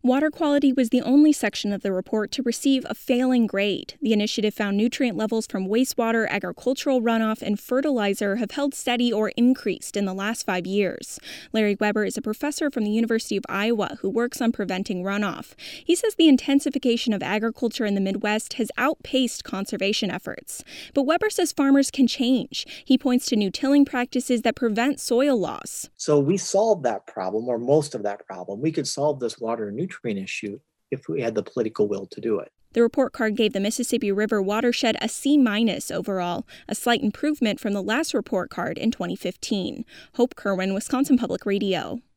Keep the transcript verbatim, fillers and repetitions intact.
Water quality was the only section of the report to receive a failing grade. The initiative found nutrient levels from wastewater, agricultural runoff, and fertilizer have held steady or increased in the last five years. Larry Weber is a professor from the University of Iowa who works on preventing runoff. He says the intensification of agriculture in the Midwest has outpaced conservation efforts. But Weber says farmers can change. He points to new tilling practices that prevent soil loss. So we solved that problem, or most of that problem. We could solve this water and nutrient issue if we had the political will to do it. The report card gave the Mississippi River watershed a C minus overall, a slight improvement from the last report card in twenty fifteen. Hope Kerwin, Wisconsin Public Radio.